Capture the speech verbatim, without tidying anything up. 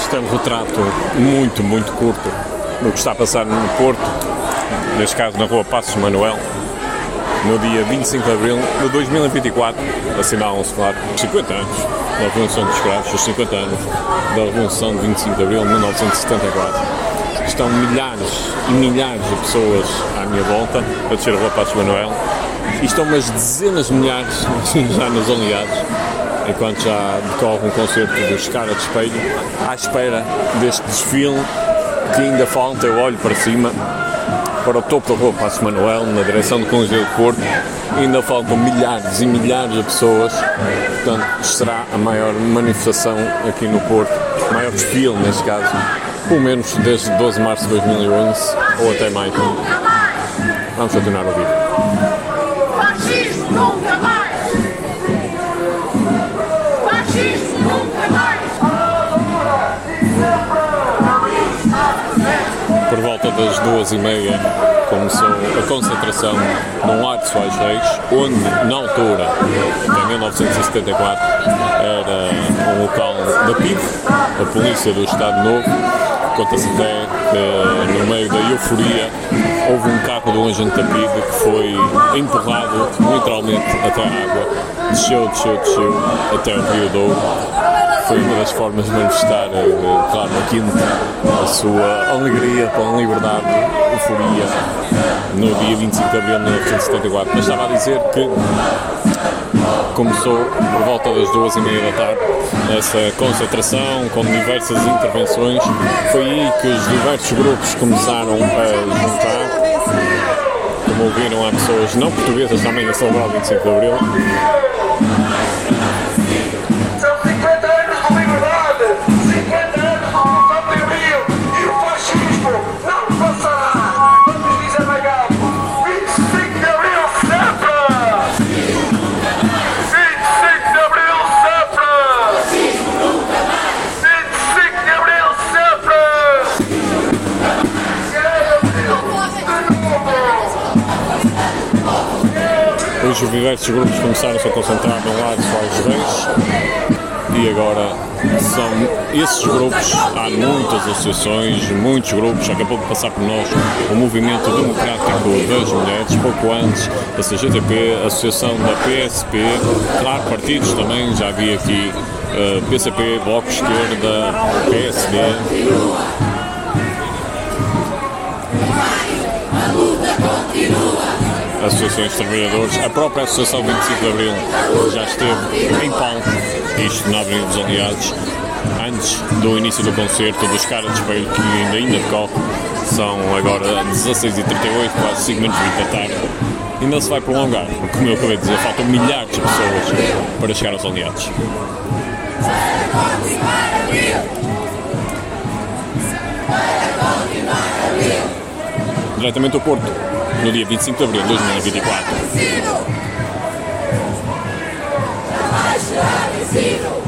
Este é um retrato muito, muito curto do que está a passar no Porto, neste caso na rua Passos Manuel, no dia vinte e cinco de abril de dois mil e vinte e quatro, assinalam-se, claro, os cinquenta anos da Revolução dos Escravos, os cinquenta anos da Revolução de vinte e cinco de abril de mil novecentos e setenta e quatro. Estão milhares e milhares de pessoas à minha volta a descer a rua Passos Manuel e estão umas dezenas de milhares já nos aliados, enquanto já decorre um concerto dos Cara de Espelho, à espera deste desfile que ainda falta. Eu olho para cima, para o topo da rua Passos Manuel, na direção do Conselho de Porto, ainda faltam milhares e milhares de pessoas, portanto será a maior manifestação aqui no Porto, o maior desfile neste caso, pelo menos desde doze de março de dois mil e onze ou até mais. Vamos continuar a ouvir. Fascismo nunca mais! Fascismo nunca mais! Por volta das duas e meia começou a concentração no Largo de Soares Reis, onde na altura, em mil novecentos e setenta e quatro, era um local da P I D, a Polícia do Estado Novo. Conta-se até que no meio da euforia houve um carro do agente da P I D que foi empurrado literalmente até a água, desceu, desceu, desceu até o Rio Douro. Foi uma das formas de manifestar, claro, na Quinta, a sua alegria pela liberdade, euforia, no dia vinte e cinco de abril de mil novecentos e setenta e quatro. Mas estava a dizer que começou por volta das duas e meia da tarde essa concentração com diversas intervenções. Foi aí que os diversos grupos começaram a juntar. Como ouviram, há pessoas não portuguesas também a celebrar o vinte e cinco de abril. Os diversos grupos começaram-se a concentrar no Largo de Soares Reis e agora são esses grupos, há muitas associações, muitos grupos, acabou de passar por nós o Movimento Democrático das Mulheres, pouco antes a C G T P, a Associação da P S P, claro, partidos também, já havia aqui uh, P C P, Bloco de Esquerda, P S D. Associações de trabalhadores, a própria Associação vinte e cinco de abril já esteve em palco, isto na Avenida dos Aliados, antes do início do concerto dos Cara de Espelho, que ainda ainda decorre. São agora dezasseis e trinta e oito, quase cinco menos vinte da tarde. Ainda se vai prolongar, porque, como eu acabei de dizer, faltam milhares de pessoas para chegar aos Aliados. Diretamente ao Porto, no dia vinte e cinco de abril de dois mil e vinte e quatro.